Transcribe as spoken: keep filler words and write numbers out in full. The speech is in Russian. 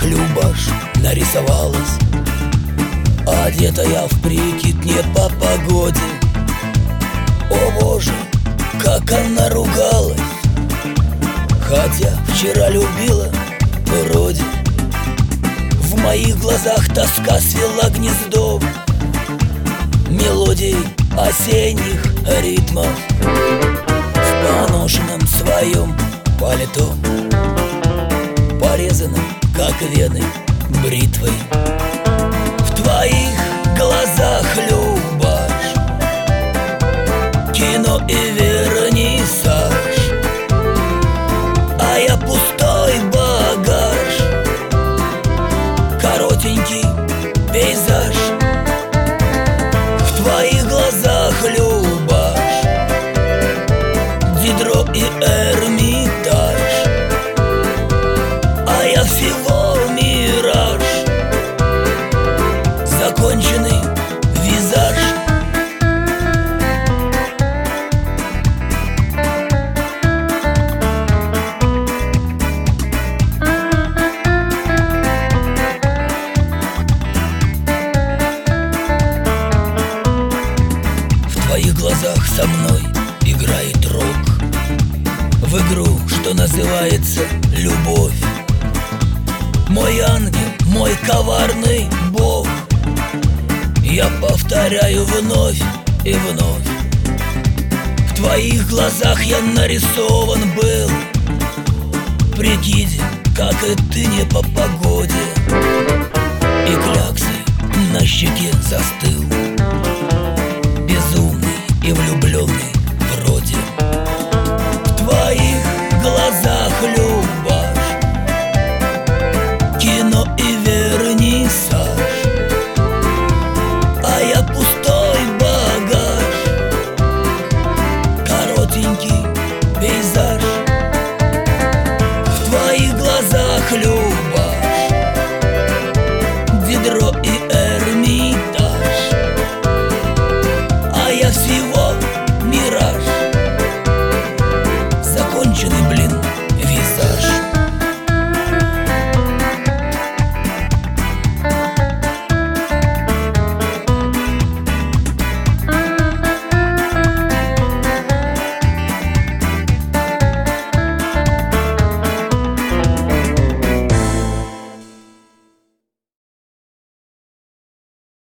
глазах Любаш нарисовалась, одетая в прикид не по погоде. О боже, как она ругалась, хотя вчера любила вроде. В моих глазах тоска свела гнездо мелодий осенних ритмов. В поношенном своем пальто, порезанном, как вены, бритвой. В твоих глазах, Любаш, кино и вернисаж, а я пустой багаж, коротенький пейзаж. В твоих глазах, Любаш, Дидро и Эрмитаж, а я всего мираж, законченный визаж. В твоих глазах со мной играет рок, в игру, что называется любовь. Мой ангел, мой коварный бог, я повторяю вновь и вновь. В твоих глазах я нарисован был, прикиди, как и ты не по погоде, и кляксой на щеке застыл.